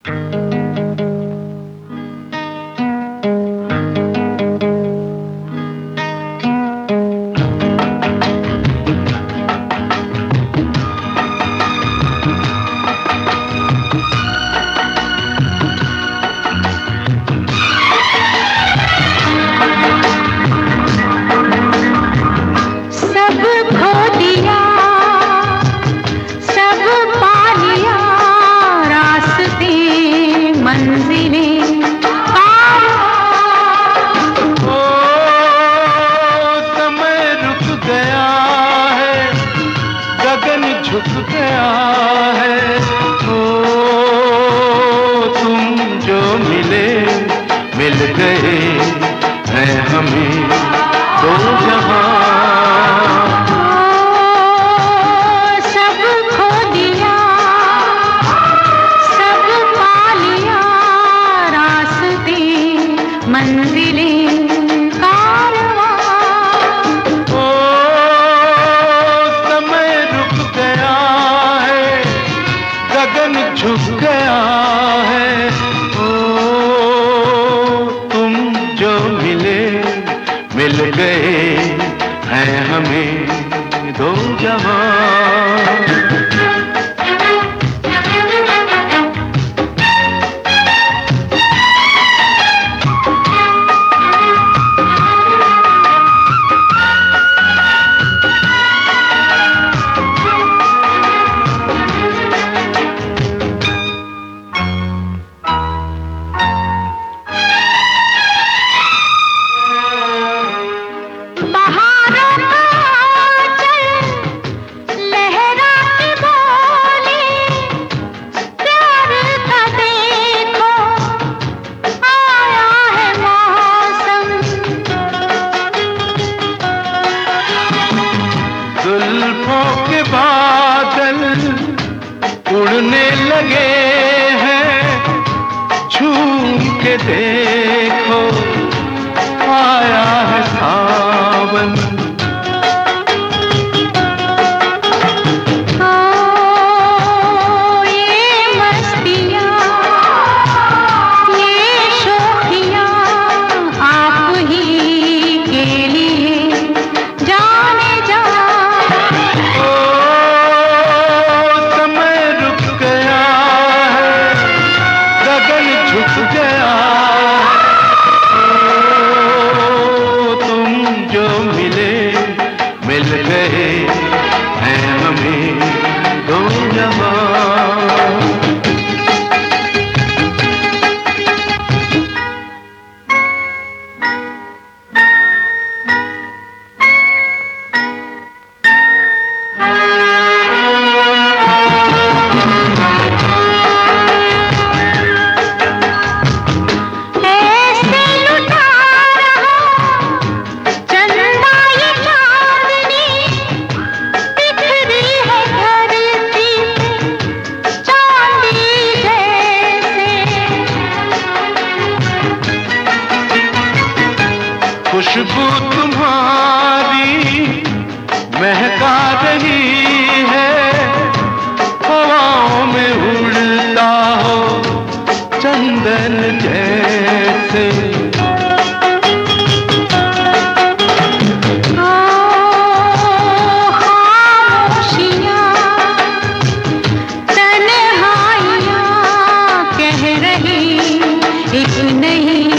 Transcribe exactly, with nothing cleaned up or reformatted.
झुक गया है। ओ तुम जो मिले मिल गए हैं हमें दो जहां। सब खो दिया सब पा लिया रास्ते मंजिलें झुक गया है। ओ तुम जो मिले मिल गए हैं हमें दो जहां। जुल्फों के बादल उड़ने लगे हैं, झूम के देखो आया है सावन। ओ ये मस्तियाँ ये शोखियाँ आप ही के लिए जाने जा। झुक गया ओ तुम जो मिले मिल गए हैं हमें दो जहां। खुशबू तुम्हारी महका रही है, हवाओं में उड़ता हो चंदन जैसे। ओ खामोशियाँ तन्हाइयाँ कह रही एक नहीं